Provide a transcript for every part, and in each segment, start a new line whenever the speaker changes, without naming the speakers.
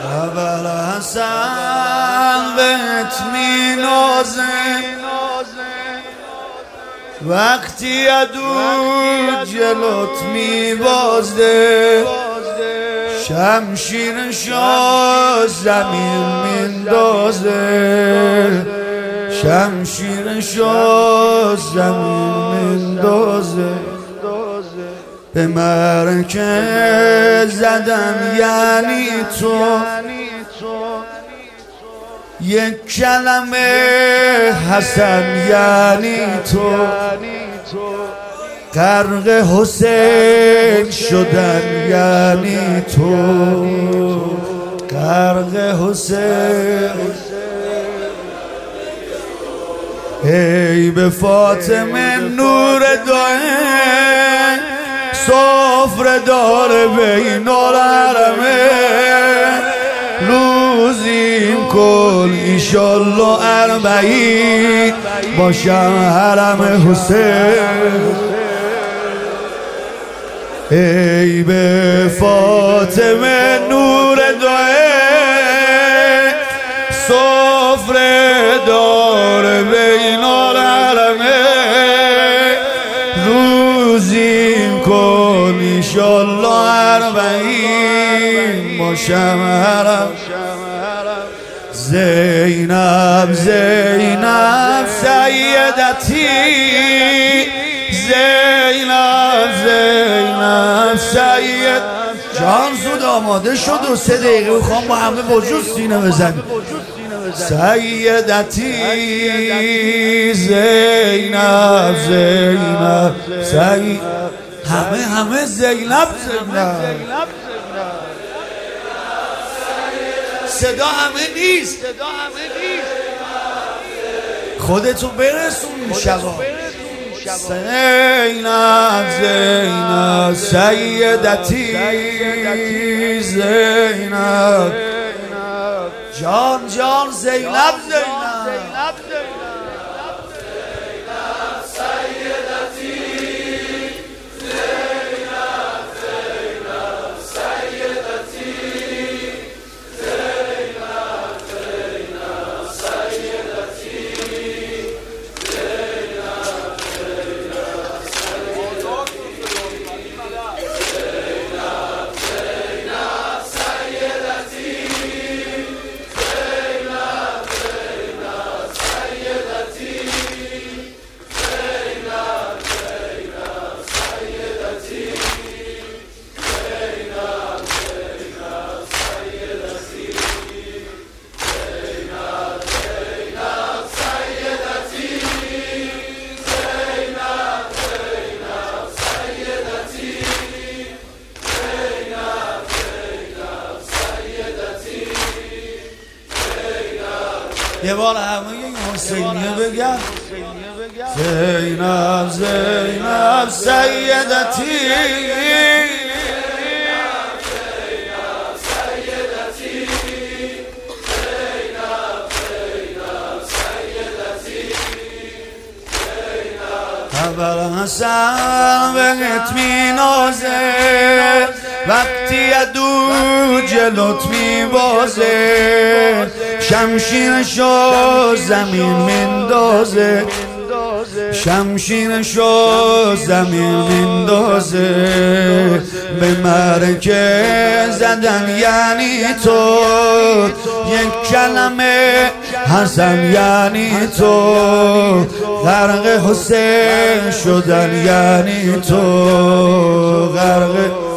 اول حسن بهت می نازه وقتی عدو جلوت می بازده شمشیرشو زمین میندازه شمشیرشو زمین میندازه به مرکز زدم یعنی تو یک کلمه حسن یعنی تو غرق حسین شدن یعنی تو غرق حسین ای به فاطمه نور دائم سفره داره بین الحرمه روزیم کن ایشالله اربعین باشم حرم حسین ای به فاطمه نور دائم سفره داره بین الحرمه روزیم کن ایشالله اربعین باشم حرم زینب زینب سیدتی زینب زینب سید جان زود آماده شد و 3 دقیقه بخوام با همه وجود سینه بزنیم سیدتی زینب زینب سید همه زینب صدا همه نیست خودتو برسون شبا زینب زینب سیدتی زینب جان جان زینب زینب یه بار همه این حسینیه بگم زینب زینب سیدتی اول حسن بهت می نازه وقتی عدو جلوت می بازه شمشیرشو زمین میندازه شمشیرشو زمین میندازه به مرکز زدن یعنی تو یک کلمه حسن یعنی تو غرق حسین شدن یعنی تو غرق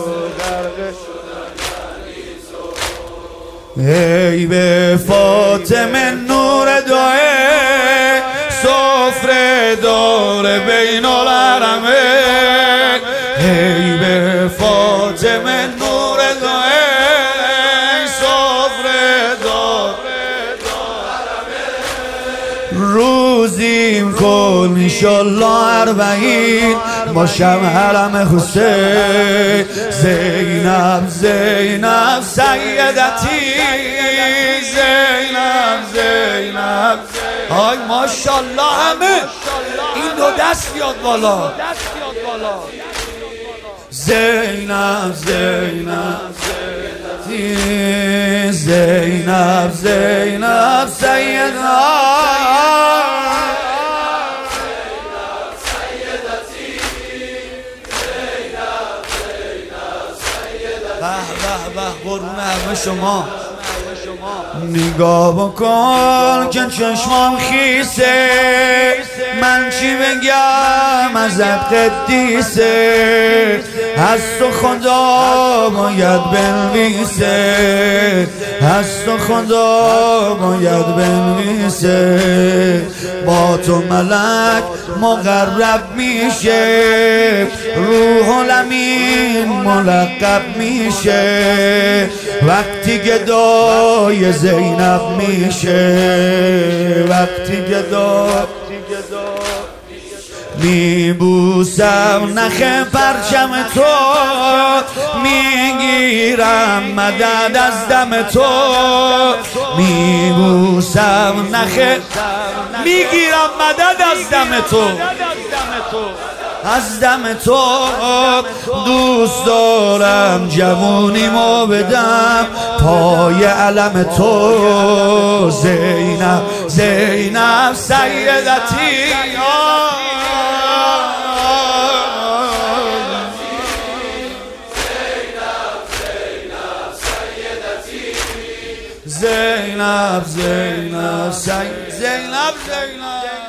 ای به فاطمه نور دائم سفره داره بین الحرمه ای به فاطمه نور دائم سفره داره روزیم کن ایشالله اربعین باشم حرم حسین زینب زینب سیدتی زینب زینب آی ماشالله همه این دو دست بیاد بالا زینب زینب زینب زینب سیدنا به قربون همه شما نگاه بکن که چشمام خیسه من چی بگم ازت قدیسه از تو خدا باید بنویسه از تو خدا باید بنویسه با تو ملک مقرب میشه روح الامین ملقب میشه وقتی گدای زینب میشه وقتی گدا میبوسم نخ پرچم تو میگیرم مدد از دم تو میبوسم نخ میگیرم مدد از دم تو از دم تو دوست دارم جوونیمو بدم پای علم تو زینب زینب سیدتی زینب زینب زینب زینب